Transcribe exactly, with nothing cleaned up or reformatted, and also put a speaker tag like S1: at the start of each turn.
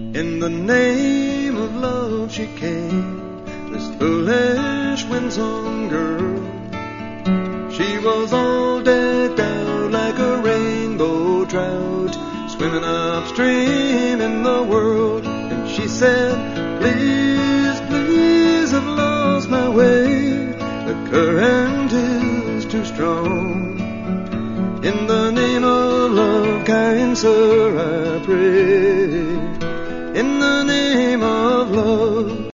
S1: In the name of love she came, this foolish winsome girl. She was all decked out like a rainbow trout, swimming upstream in the world. And she said, please, please, I've lost my way, the current is too strong. In the name of love, kind sir, I pray, in the name of love.